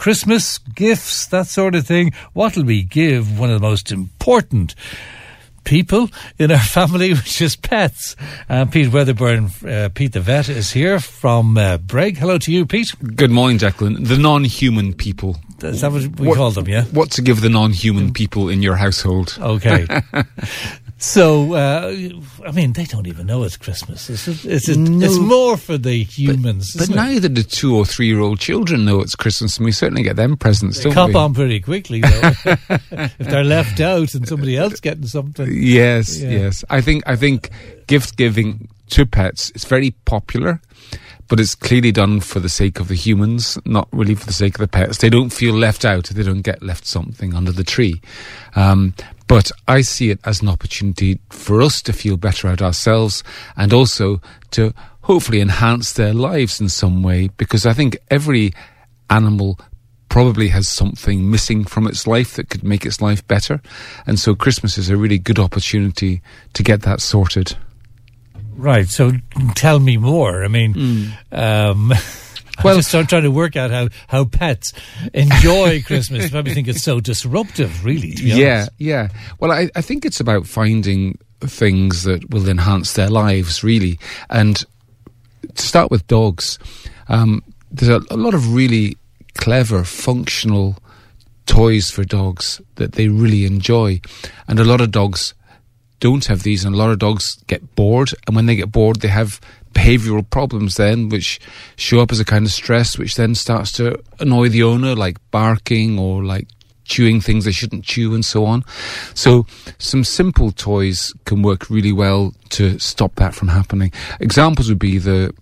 Christmas, gifts, that sort of thing. What'll we give one of the most important people in our family, which is pets? Pete Weatherburn, Pete the vet, is here from Breg. Hello to you, Pete. Good morning, Declan. The non-human people. Is that what we call them, yeah? What to give the non-human people in your household? Okay. So, I mean, they don't even know it's Christmas. It's more for the humans. But neither do 2 or 3 year old children know it's Christmas, and we certainly get them presents, they don't cop we? on pretty quickly, though. If they're left out and somebody else getting something. Yes. I think gift giving to pets is very popular, but it's clearly done for the sake of the humans, not really for the sake of the pets. They don't feel left out if they don't get left something under the tree. But I see it as an opportunity for us to feel better about ourselves and also to hopefully enhance their lives in some way, because I think every animal probably has something missing from its life that could make its life better. And so Christmas is a really good opportunity to get that sorted. Right, so tell me more. I mean, I'm just trying to work out how pets enjoy Christmas. I probably think it's so disruptive, really, to be honest. Yeah. Well, I think it's about finding things that will enhance their lives, really. And to start with dogs, there's a lot of really clever, functional toys for dogs that they really enjoy. And a lot of dogs don't have these, and a lot of dogs get bored, and when they get bored they have behavioural problems then, which show up as a kind of stress, which then starts to annoy the owner, like barking or like chewing things they shouldn't chew and so on. So some simple toys can work really well to stop that from happening. Examples would be the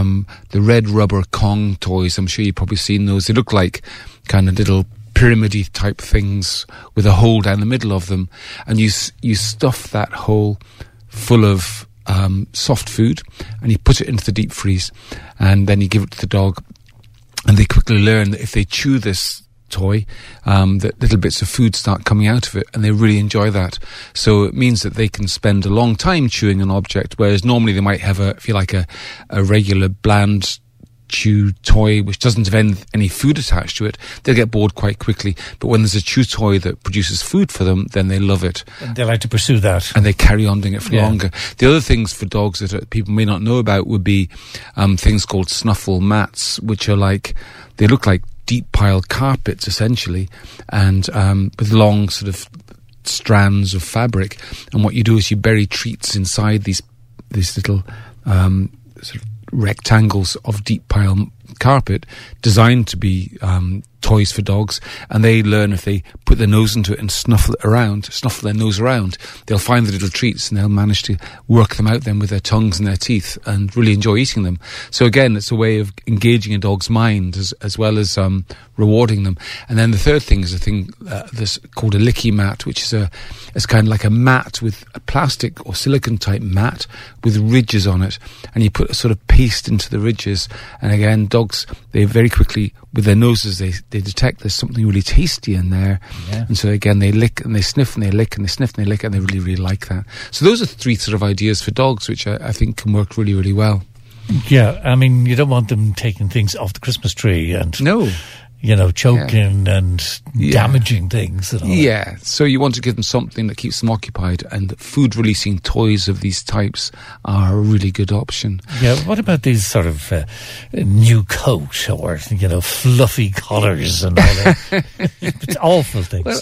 red rubber Kong toys. I'm sure you've probably seen those. They look like kind of little pyramid-y type things with a hole down the middle of them, and you stuff that hole full of soft food, and you put it into the deep freeze, and then you give it to the dog, and they quickly learn that if they chew this toy, that little bits of food start coming out of it, and they really enjoy that. So it means that they can spend a long time chewing an object, whereas normally they might have a regular bland chew toy which doesn't have any food attached to it. They'll get bored quite quickly, but when there's a chew toy that produces food for them, then they love it, and they like to pursue that, and they carry on doing it for longer. The other things for dogs that people may not know about would be things called snuffle mats, which are they look like deep pile carpets essentially, and with long sort of strands of fabric, and what you do is you bury treats inside these little sort of rectangles of deep pile carpet designed to be toys for dogs, and they learn if they put their nose into it and snuffle their nose around, they'll find the little treats, and they'll manage to work them out then with their tongues and their teeth and really enjoy eating them. So again, it's a way of engaging a dog's mind as well as rewarding them. And then the third thing is a thing that's called a licky mat, which is it's kind of like a mat with a plastic or silicone type mat with ridges on it, and you put a sort of paste into the ridges, and again, dogs, they very quickly with their noses they detect there's something really tasty in there, and so again they lick and they sniff and they lick and they sniff and they lick, and they really, really like that. So those are 3 sort of ideas for dogs which I think can work really, really well. Yeah, I mean, you don't want them taking things off the Christmas tree and choking and damaging things and all that. So you want to give them something that keeps them occupied, and food-releasing toys of these types are a really good option. Yeah, what about these sort of new coat or, fluffy collars and all that? It's awful things. Well,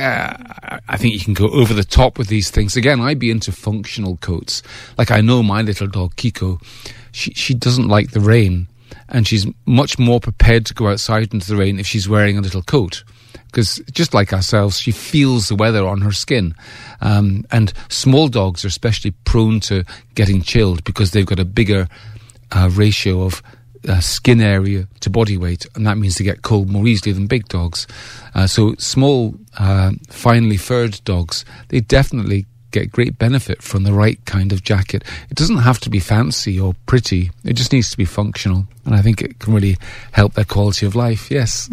I think you can go over the top with these things. Again, I'd be into functional coats. Like, I know my little dog, Kiko, she doesn't like the rain, and she's much more prepared to go outside into the rain if she's wearing a little coat, because just like ourselves, she feels the weather on her skin. And small dogs are especially prone to getting chilled because they've got a bigger ratio of skin area to body weight, and that means they get cold more easily than big dogs. So small, finely furred dogs, they definitely get great benefit from the right kind of jacket. It doesn't have to be fancy or pretty. It just needs to be functional, and I think it can really help their quality of life. Yes.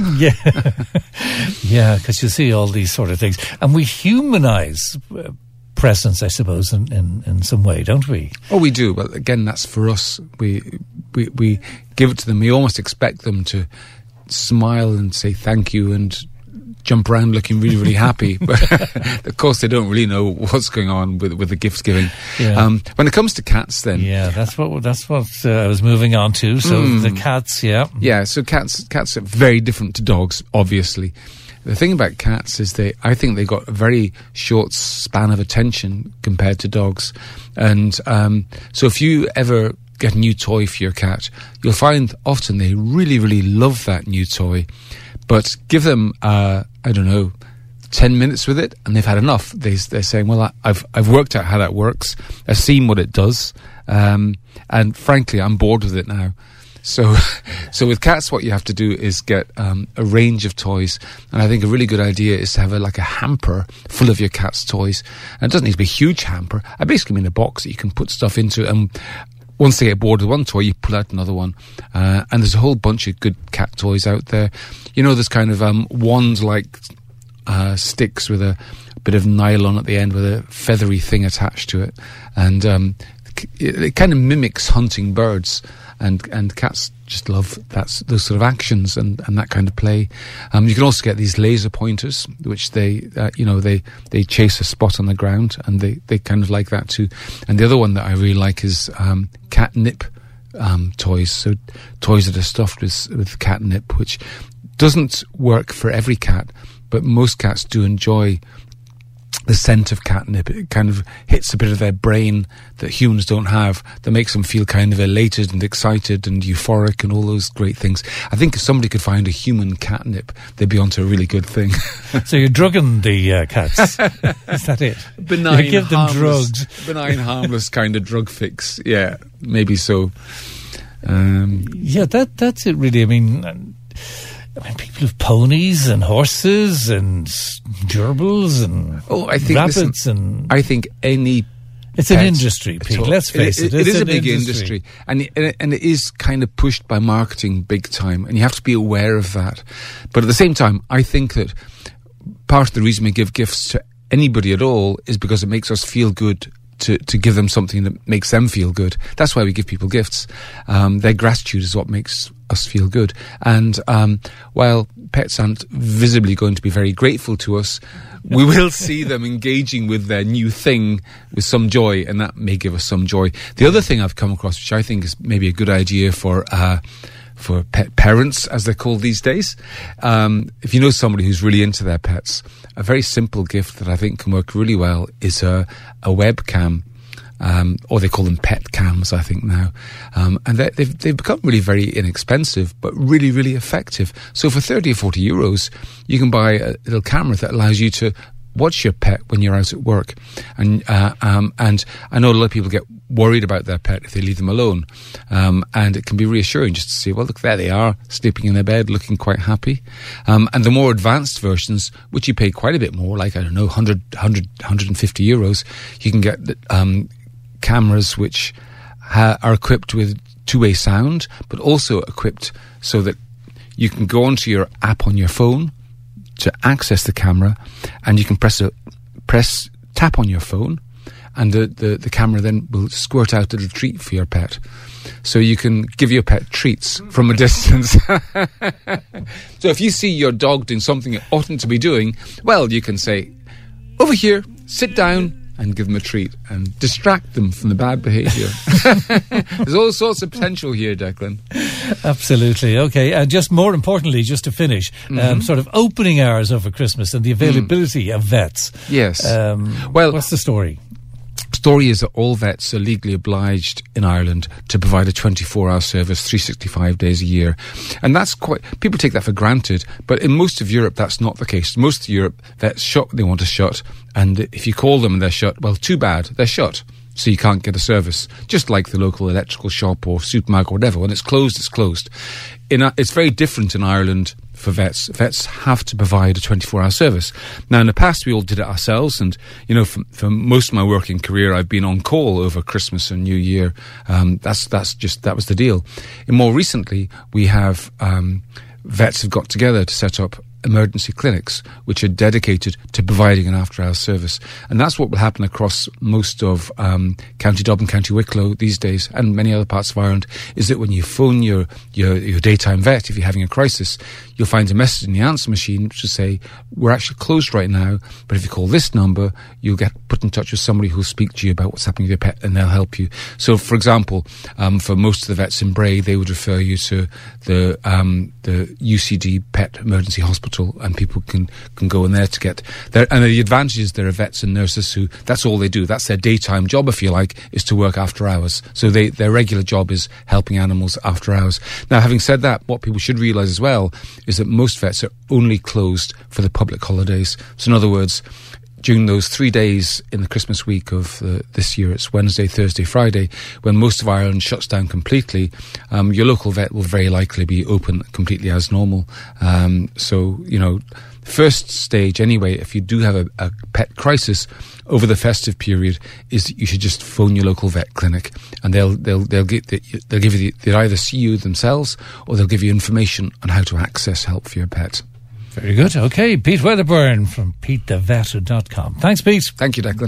Yeah, because you see all these sort of things, and we humanise presents, I suppose, in some way, don't we? Oh, we do. Well, again, that's for us. We give it to them. We almost expect them to smile and say thank you and jump around looking really, really happy. But of course, they don't really know what's going on with the gift giving. Yeah. When it comes to cats, then that's what I was moving on to. So the cats, so cats are very different to dogs, obviously. The thing about cats is I think they got a very short span of attention compared to dogs, and so if you ever get a new toy for your cat, you'll find often they really, really love that new toy. But give them, 10 minutes with it, and they've had enough. They're saying, well, I've worked out how that works. I've seen what it does. And frankly, I'm bored with it now. So with cats, what you have to do is get a range of toys. And I think a really good idea is to have a hamper full of your cat's toys. And it doesn't need to be a huge hamper. I basically mean a box that you can put stuff into, and once they get bored with one toy, you pull out another one. And there's a whole bunch of good cat toys out there. There's kind of wand-like sticks with a bit of nylon at the end with a feathery thing attached to it. And it kind of mimics hunting birds. And cats just love those sort of actions and that kind of play. You can also get these laser pointers, which they chase a spot on the ground, and they kind of like that too. And the other one that I really like is catnip toys. So toys that are stuffed with catnip, which doesn't work for every cat, but most cats do enjoy the scent of catnip. It kind of hits a bit of their brain that humans don't have, that makes them feel kind of elated and excited and euphoric and all those great things. I think if somebody could find a human catnip, they'd be onto a really good thing. So you're drugging the cats? Is that it? Benign, you give them drugs. Benign, harmless kind of drug fix. Yeah, maybe so. That's it really. I mean, people have ponies and horses and gerbils and rabbits. I think any... It's an industry, Pete, let's face it. It is a big industry. And it is kind of pushed by marketing big time, and you have to be aware of that. But at the same time, I think that part of the reason we give gifts to anybody at all is because it makes us feel good to give them something that makes them feel good. That's why we give people gifts. Their gratitude is what makes us feel good. And while pets aren't visibly going to be very grateful to us, we will see them engaging with their new thing with some joy, and that may give us some joy. The other thing I've come across, which I think is maybe a good idea for pet parents, as they're called these days, if you know somebody who's really into their pets, a very simple gift that I think can work really well is a webcam. Or they call them pet cams, I think now. And they've become really very inexpensive, but really, really effective. So for 30 or 40 euros, you can buy a little camera that allows you to watch your pet when you're out at work. And I know a lot of people get worried about their pet if they leave them alone. And it can be reassuring just to see, well, look, there they are, sleeping in their bed, looking quite happy. And the more advanced versions, which you pay quite a bit more, like, 150 euros, you can get cameras which are equipped with two-way sound, but also equipped so that you can go onto your app on your phone to access the camera, and you can tap on your phone, and the camera then will squirt out a little treat for your pet. So you can give your pet treats from a distance. So if you see your dog doing something it oughtn't to be doing, well, you can say, over here, sit down, and give them a treat and distract them from the bad behaviour. There's all sorts of potential here, Declan. Absolutely. Okay. And just more importantly, just to finish, sort of opening hours over Christmas and the availability of vets. Yes. Well, what's the story? Story is that all vets are legally obliged in Ireland to provide a 24-hour service 365 days a year. And that's people take that for granted, but in most of Europe that's not the case. Most of Europe, vets shut what they want to shut, and if you call them and they're shut, well, too bad, they're shut. So you can't get a service, just like the local electrical shop or supermarket or whatever. When it's closed, it's closed. It's very different in Ireland for vets. Vets have to provide a 24-hour service. Now, in the past, we all did it ourselves, and, for most of my working career, I've been on call over Christmas and New Year. That was the deal. And more recently, we have vets have got together to set up emergency clinics, which are dedicated to providing an after-hours service. And that's what will happen across most of County Dublin, County Wicklow these days, and many other parts of Ireland, is that when you phone your daytime vet, if you're having a crisis, you'll find a message in the answer machine which will say, we're actually closed right now, but if you call this number, you'll get put in touch with somebody who'll speak to you about what's happening with your pet, and they'll help you. So, for example, for most of the vets in Bray, they would refer you to the UCD Pet Emergency Hospital, and people can go in there to get there. And the advantage is there are vets and nurses who, that's all they do. That's their daytime job, if you like, is to work after hours. So their regular job is helping animals after hours. Now, having said that, what people should realise as well is that most vets are only closed for the public holidays. So in other words, during those 3 days in the Christmas week of this year, it's Wednesday, Thursday, Friday, when most of Ireland shuts down completely, your local vet will very likely be open completely as normal. So, you know, first stage anyway, if you do have a pet crisis over the festive period, is you should just phone your local vet clinic, and they'll either see you themselves, or they'll give you information on how to access help for your pet. Very good. Okay, Pete Wedderburn from PeteTheVet.com. Thanks, Pete. Thank you, Declan.